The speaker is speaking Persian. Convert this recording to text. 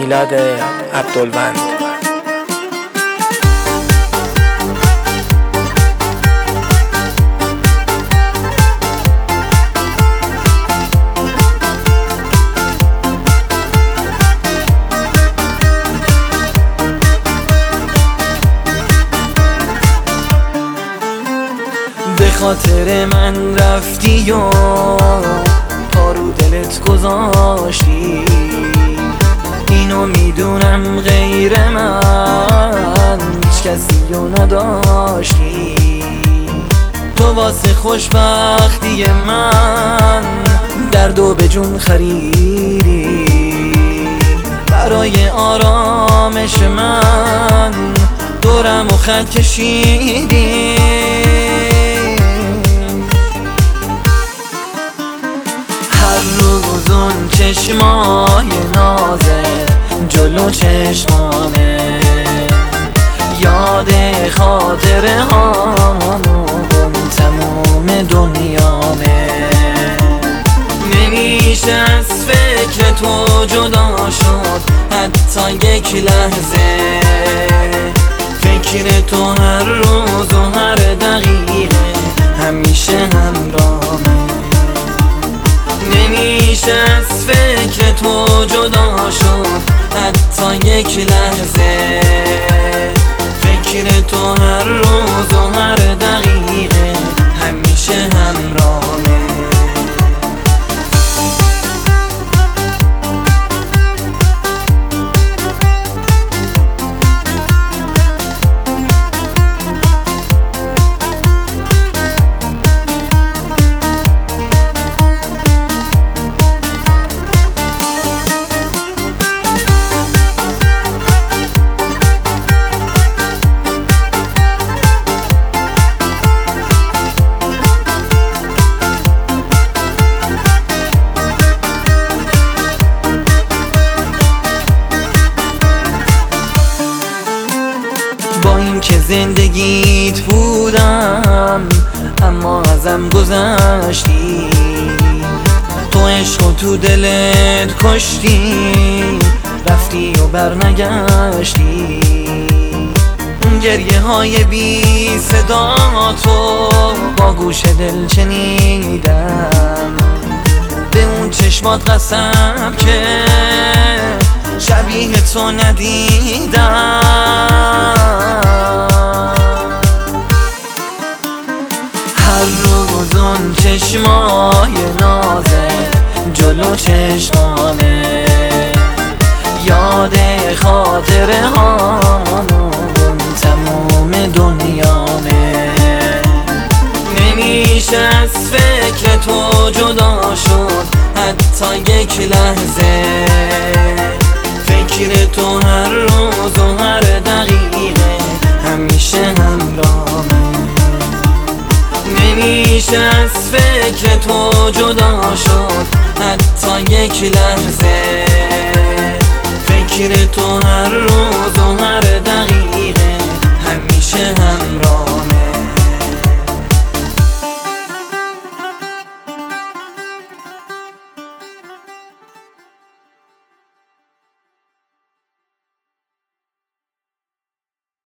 میلاد عبدالوند. به خاطر من رفتی و پا رو دلت گذاشتی، اینو میدونم غیر من هیچ کسی رو نداشتی. تو واسه خوشبختی من دردو به جون خریدی، برای آرامش من دورم و خط کشیدی. هر روز اون چشمای نازه جلو چشمانه، یاد خاطره هامون تموم دنیامه. نمیشه از فکر تو جدا شد حتی یک لحظه، فکر تو هر روز و هر دقیقه همیشه همراهمه. نمیشه از فکر تو جدا شد حتی یک لحظه، فکر تو هر روز و هر دقیقه همیشه همراهمه. با این که زندگیت بودم اما ازم گذشتی، تو عشق و تو دلت کشتی، رفتی و برنگشتی. گریه های بی صدا تو با گوش دل شنیدم، به اون چشمات قسم که شبیه تو ندیدم. هر روز اون چشمای نازه جلو چشمانه، یاد خاطره هامون تموم دنیامه. نمیشه از فکر تو جدا شد حتی یک لحظه، فکر تو هر روز و هر دقیقه همیشه همراهمه. نمیشه از فکر تو جدا شد حتی یک لحظه، فکر تو هر روز و هر